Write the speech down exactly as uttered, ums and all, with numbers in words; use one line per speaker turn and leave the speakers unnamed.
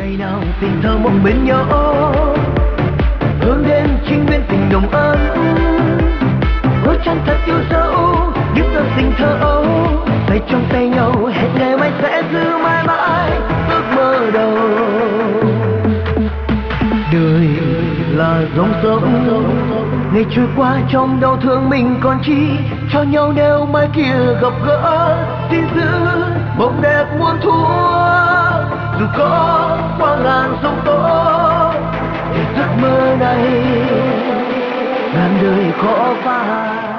ngày nào tình thơ mộng bên nhau, hướng đến chính nguyên tình nồng ấm. Hứa chân thật yêu dấu những giờ tình thơ ấu, tay trong tay nhau hẹn ngày mai sẽ giữ mãi mãi ước mơ đầu. Đời là dòng sông, ngày trôi qua trong đau thương mình còn chi cho nhau nếu mai kia gặp gỡ. Xin giữ mộng đẹp muôn thuở, dù có qua ngàn sông tố, để giấc mơ này ngàn đời khó phai.